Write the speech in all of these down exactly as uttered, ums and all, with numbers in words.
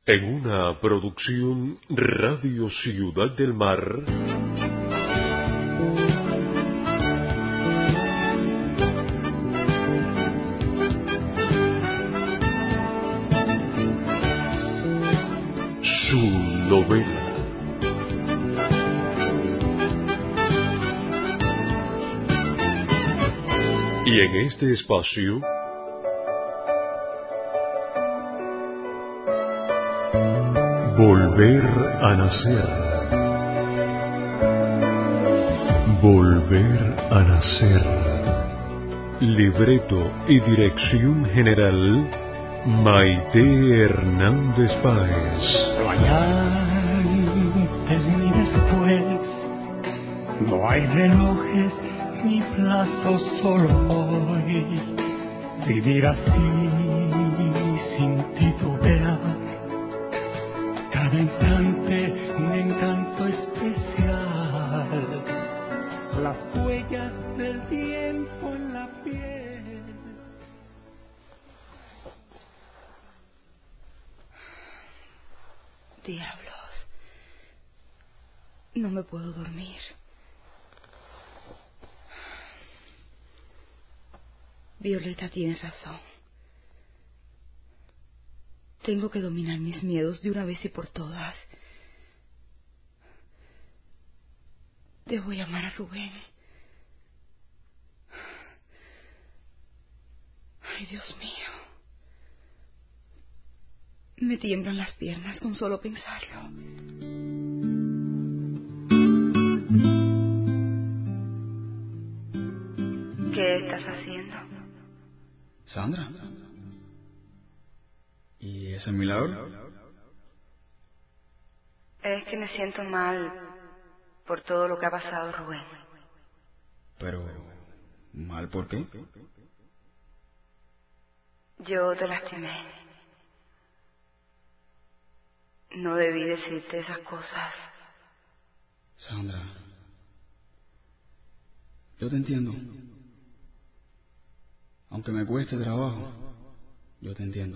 En una producción Radio Ciudad del Mar. Su novela. Y en este espacio Volver a nacer. Volver a nacer. Libreto y dirección general Maite Hernández Páez. No hay antes ni después, no hay relojes ni plazos, solo hoy. Vivir así sin titubear, cada instante un encanto especial, las huellas del tiempo en la piel. Diablos, no me puedo dormir. Violeta tiene razón. Tengo que dominar mis miedos de una vez y por todas. Debo llamar a Rubén. Ay, Dios mío. Me tiemblan las piernas con solo pensarlo. ¿Qué estás haciendo? Sandra. ¿Y ese milagro? Es que me siento mal por todo lo que ha pasado, Rubén. Pero, ¿mal por qué? Yo te lastimé. No debí decirte esas cosas. Sandra, yo te entiendo. Aunque me cueste trabajo, yo te entiendo.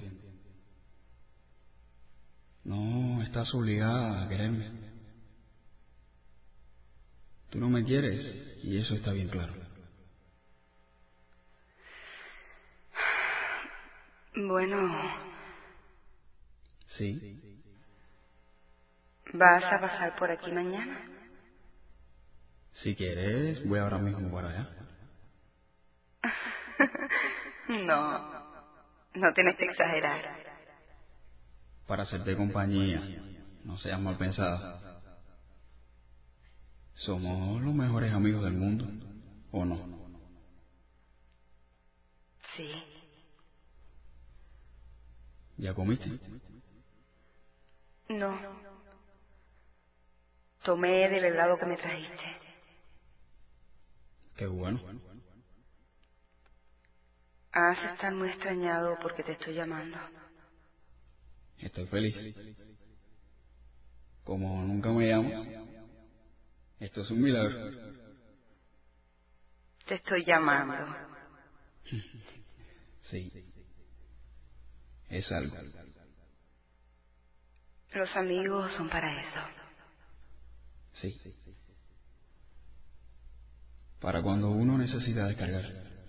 No estás obligada a quererme. Tú no me quieres y eso está bien claro. Bueno. Sí. ¿Vas a pasar por aquí mañana? Si quieres, voy ahora mismo para allá. No, no tienes que exagerar. Para hacerte compañía, no seas mal pensada. Somos los mejores amigos del mundo, ¿o no? Sí. ¿Ya comiste? No. Tomé del helado que me trajiste. Qué bueno. Has de estar muy extrañado porque te estoy llamando. Estoy feliz. Como nunca me llamas, esto es un milagro. Te estoy llamando. Sí. Es algo. Los amigos son para eso. Sí. Para cuando uno necesita descargar.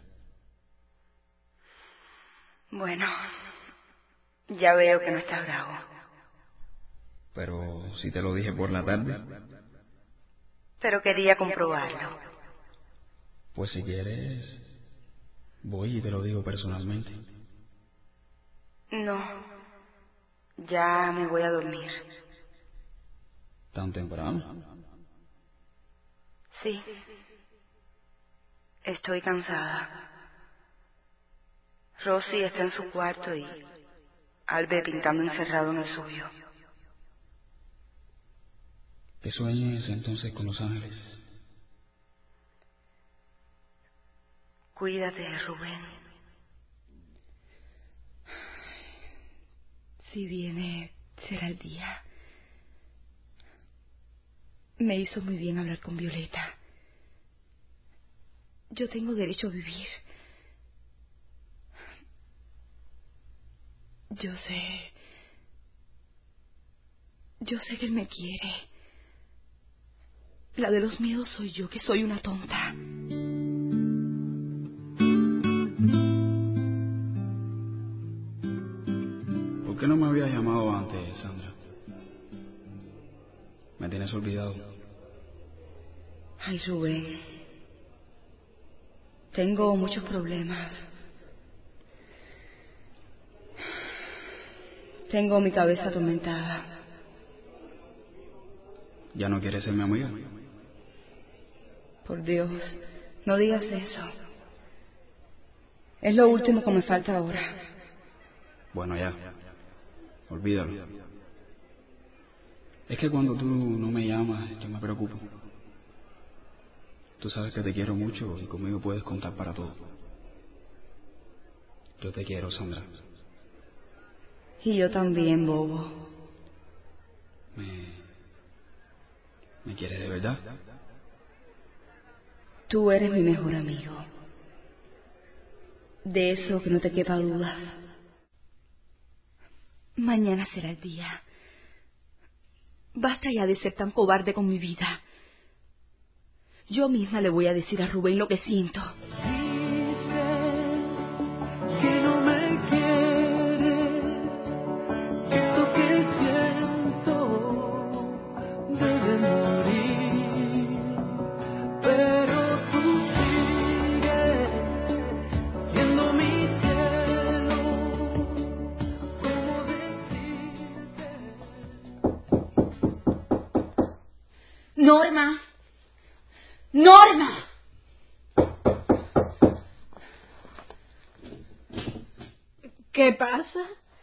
Bueno, ya veo que no estás bravo. Pero si te lo dije por la tarde. Pero quería comprobarlo. Pues si quieres, voy y te lo digo personalmente. No, ya me voy a dormir. ¿Tan temprano? Sí. Estoy cansada. Rosy está en su cuarto y Albe pintando encerrado en el suyo. Que sueñes entonces con los ángeles. Cuídate, Rubén. Si viene, será el día. Me hizo muy bien hablar con Violeta. Yo tengo derecho a vivir. Yo sé Yo sé que él me quiere. La de los miedos soy yo, que soy una tonta. ¿Por qué no me habías llamado antes, Sandra? Me tienes olvidado. Ay, Rubén. Tengo muchos problemas. Tengo mi cabeza atormentada. ¿Ya no quieres ser mi amiga? Por Dios, no digas eso. Es lo último que me falta ahora. Bueno, ya. Olvídalo. Es que cuando tú no me llamas, yo me preocupo. Tú sabes que te quiero mucho y conmigo puedes contar para todo. Yo te quiero, Sandra. Y yo también, bobo. ¿Me... ¿Me quieres de verdad? Tú eres mi mejor amigo. De eso que no te quepa duda. Mañana será el día. Basta ya de ser tan cobarde con mi vida. Yo misma le voy a decir a Rubén lo que siento. Que no me quieres, que esto que siento debe morir, pero tú sigues siendo mi cielo. ¿Cómo decirte? Norma. Norma. ¿Qué pasa?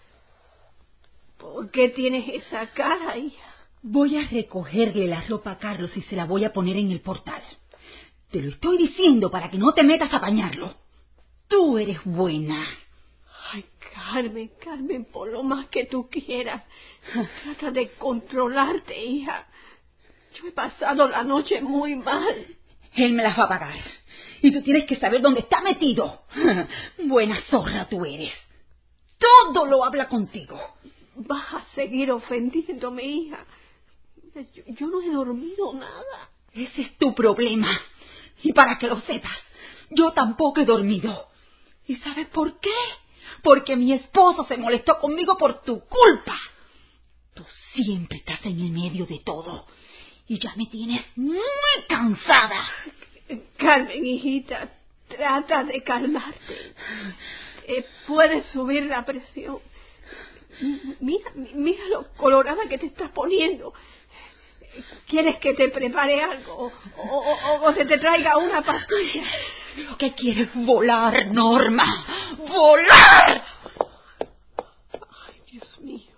¿Por qué tienes esa cara, hija? Voy a recogerle la ropa a Carlos y se la voy a poner en el portal. Te lo estoy diciendo para que no te metas a bañarlo. Tú eres buena. Ay, Carmen, Carmen, por lo más que tú quieras, trata de controlarte, hija. Yo he pasado la noche muy mal. Él me las va a pagar. Y tú tienes que saber dónde está metido. Buena zorra tú eres. Todo lo habla contigo. Vas a seguir ofendiéndome, hija. Yo, yo no he dormido nada. Ese es tu problema. Y para que lo sepas, yo tampoco he dormido. ¿Y sabes por qué? Porque mi esposo se molestó conmigo por tu culpa. Tú siempre estás en el medio de todo. Y ya me tienes muy cansada. Carmen, hijita, trata de calmarte. Eh, puedes subir la presión. Mira, mira lo colorada que te estás poniendo. ¿Quieres que te prepare algo? O, o, o se te traiga una pastilla. Lo que quieres es volar, Norma. ¡Volar! Ay, Dios mío.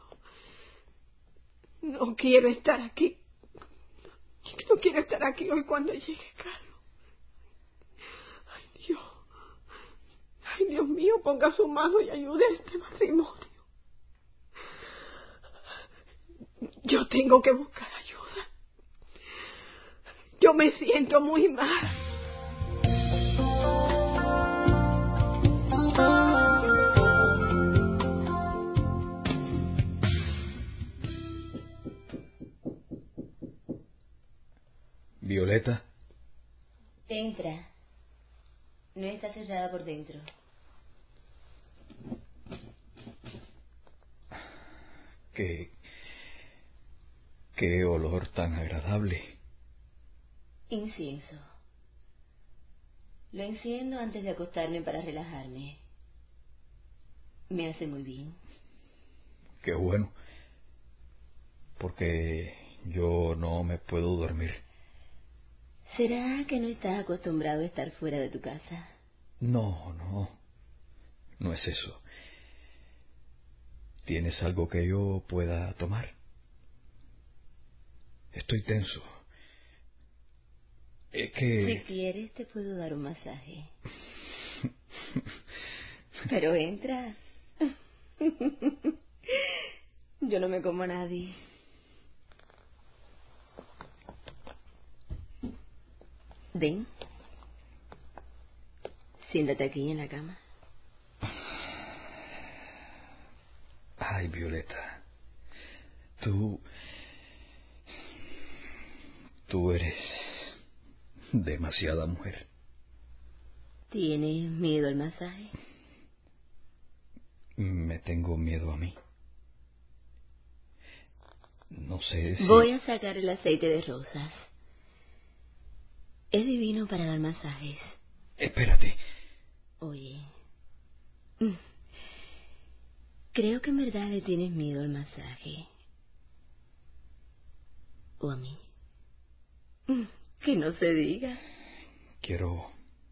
No quiero estar aquí. No quiero estar aquí hoy cuando llegue Carlos. Ay, Dios. Ay, Dios mío, ponga su mano y ayude a este matrimonio. Yo tengo que buscar ayuda. Yo me siento muy mal. Violeta. Entra. No está cerrada por dentro. Qué... qué olor tan agradable. Incienso. Lo enciendo antes de acostarme para relajarme. Me hace muy bien. Qué bueno. Porque yo no me puedo dormir. ¿Será que no estás acostumbrado a estar fuera de tu casa? No, no. No es eso. ¿Tienes algo que yo pueda tomar? Estoy tenso. Es que... Si quieres te puedo dar un masaje. Pero entra. Yo no me como a nadie. Ven. Siéntate aquí en la cama. Ay, Violeta. Tú... Tú eres demasiada mujer. ¿Tienes miedo al masaje? Me tengo miedo a mí. No sé si... Voy a sacar el aceite de rosas. Es divino para dar masajes. Espérate. Oye, creo que en verdad le tienes miedo al masaje. ¿O a mí? Que no se diga. Quiero...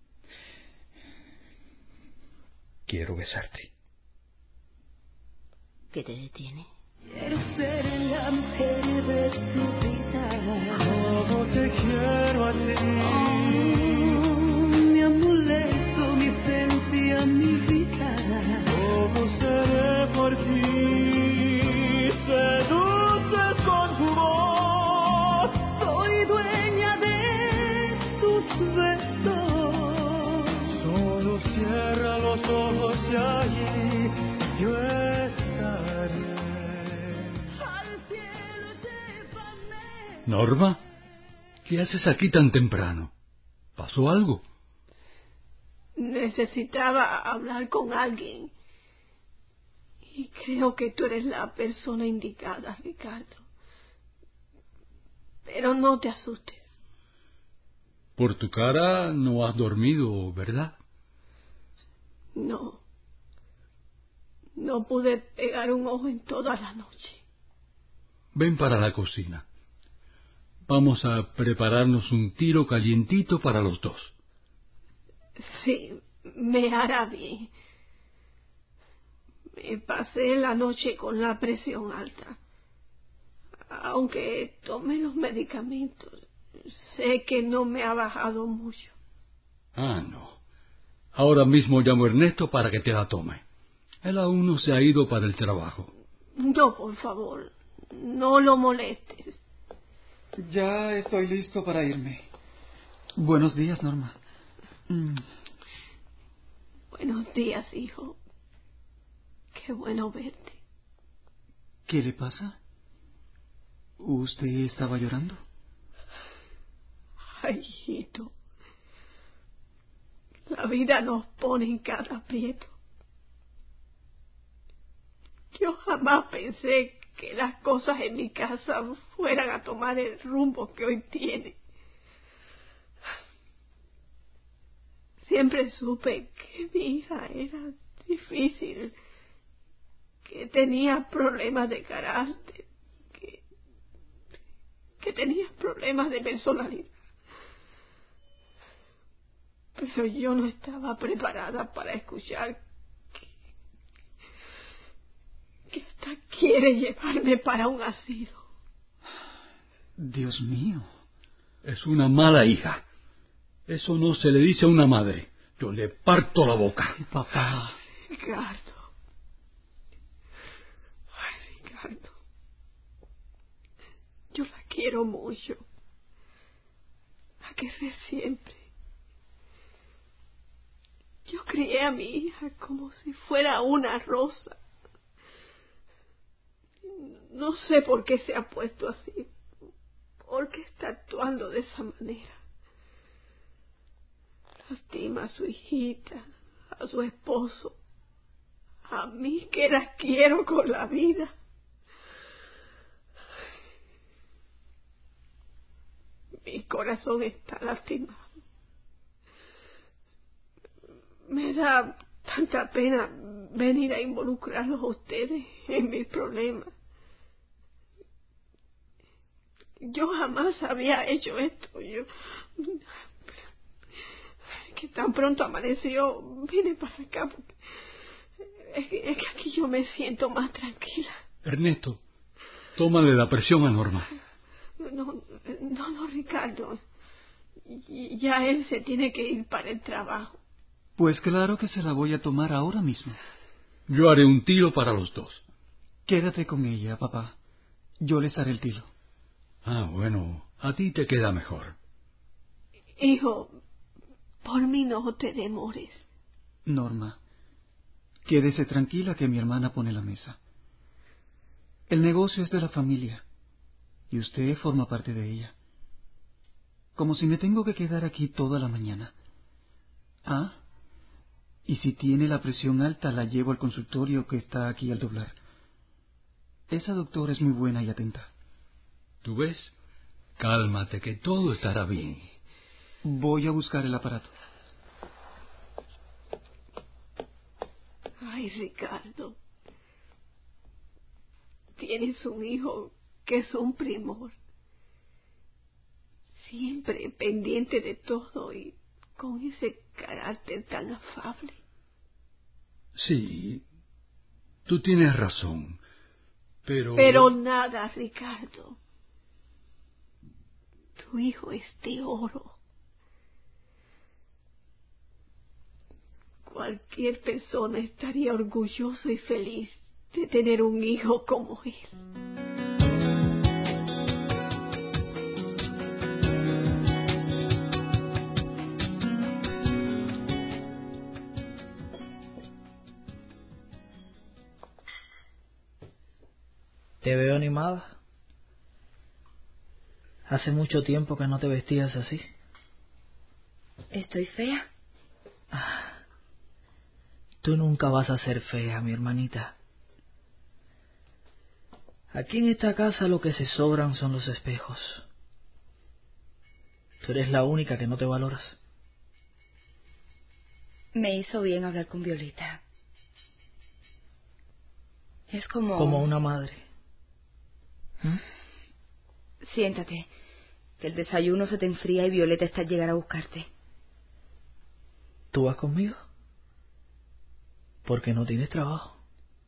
Quiero besarte. ¿Qué te detiene? Quiero ser la mujer de tu vida. Como te quiero a ti. Oh, mi amuleto, mi esencia, mi vida. ¿Cómo seré por ti? Seduces con tu voz. Soy dueña de tus besos. Solo cierra los ojos y allí yo estaré. Norma, ¿qué haces aquí tan temprano? ¿Pasó algo? Necesitaba hablar con alguien. Y creo que tú eres la persona indicada, Ricardo. Pero no te asustes. Por tu cara no has dormido, ¿verdad? No. No pude pegar un ojo en toda la noche. Ven para la cocina. Vamos a prepararnos un tiro calientito para los dos. Sí, me hará bien. Me pasé la noche con la presión alta. Aunque tomé los medicamentos, sé que no me ha bajado mucho. Ah, no. Ahora mismo llamo a Ernesto para que te la tome. Él aún no se ha ido para el trabajo. No, por favor, no lo molestes. Ya estoy listo para irme. Buenos días, Norma. Mm. Buenos días, hijo. Qué bueno verte. ¿Qué le pasa? ¿Usted estaba llorando? Ay, hijito. La vida nos pone en cada aprieto. Yo jamás pensé que las cosas en mi casa fueran a tomar el rumbo que hoy tiene. Siempre supe que mi hija era difícil, que tenía problemas de carácter, que, que tenía problemas de personalidad. Pero yo no estaba preparada para escuchar que, que hasta quiere llevarme para un asilo. Dios mío. Es una mala hija. Eso no se le dice a una madre. Yo le parto la boca. Papá. Ricardo. Ay, Ricardo. Yo la quiero mucho. La querré siempre. Yo crié a mi hija como si fuera una rosa. No sé por qué se ha puesto así. ¿Por qué está actuando de esa manera? Lastima a su hijita, a su esposo, a mí que la quiero con la vida. Mi corazón está lastimado. Me da tanta pena venir a involucrarlos a ustedes en mis problemas. Yo jamás había hecho esto. Yo, que tan pronto amaneció, vine para acá porque es que, es que aquí yo me siento más tranquila. Ernesto, tómale la presión a Norma. No, no, no, Ricardo. Ya él se tiene que ir para el trabajo. Pues claro que se la voy a tomar ahora mismo. Yo haré un tiro para los dos. Quédate con ella, papá. Yo les haré el tiro. Ah, bueno, a ti te queda mejor. Hijo, por mí no te demores. Norma, quédese tranquila que mi hermana pone la mesa. El negocio es de la familia y usted forma parte de ella. como si me tengo que quedar aquí toda la mañana. Ah, y si tiene la presión alta, la llevo al consultorio que está aquí al doblar. Esa doctora es muy buena y atenta. ¿Tú ves? Cálmate, que todo estará bien. Voy a buscar el aparato. Ay, Ricardo, tienes un hijo que es un primor. Siempre pendiente de todo y con ese carácter tan afable. Sí, tú tienes razón, pero... Pero nada, Ricardo. Tu hijo es de oro. Cualquier persona estaría orgulloso y feliz de tener un hijo como él. Te veo animada. Hace mucho tiempo que no te vestías así. ¿Estoy fea? Ah, tú nunca vas a ser fea, mi hermanita. Aquí en esta casa lo que se sobran son los espejos. Tú eres la única que no te valoras. Me hizo bien hablar con Violeta. Es como... Como una madre. ¿Mm? Siéntate, que el desayuno se te enfría y Violeta está a llegar a buscarte. ¿Tú vas conmigo? Porque no tienes trabajo.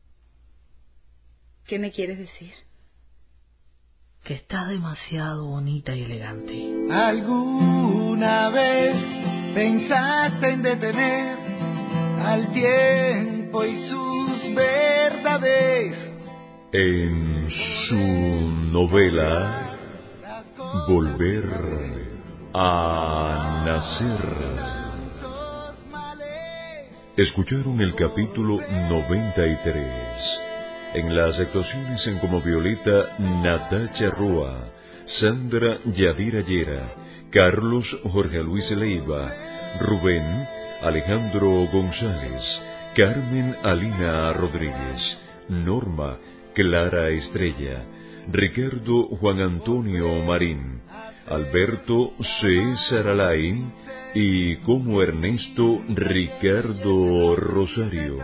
¿Qué me quieres decir? Que estás demasiado bonita y elegante. ¿Alguna vez pensaste en detener al tiempo y sus verdades? En su novela Volver a nacer, escucharon el capítulo noventa y tres. En las actuaciones en como Violeta, Natacha Roa, Sandra Yadira Llera, Carlos Jorge Luis Leiva, Rubén Alejandro González, Carmen Alina Rodríguez, Norma Clara Estrella, Ricardo Juan Antonio Marín, Alberto César Alay y como Ernesto Ricardo Rosario.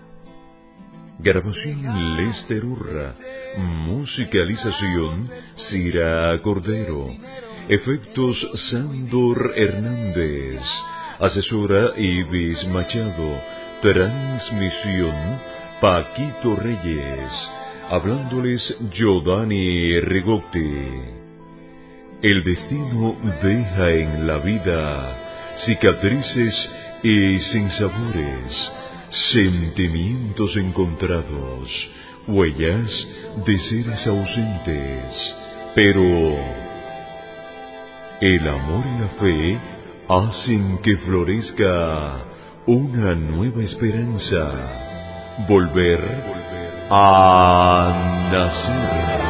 Grabación Lester Urra, musicalización Cira Cordero, efectos Sándor Hernández, asesora Ibis Machado, transmisión Paquito Reyes, hablándoles Giovanni Rigotti. El destino deja en la vida cicatrices y sinsabores, sentimientos encontrados, huellas de seres ausentes, pero el amor y la fe hacen que florezca una nueva esperanza. Volver a nacer.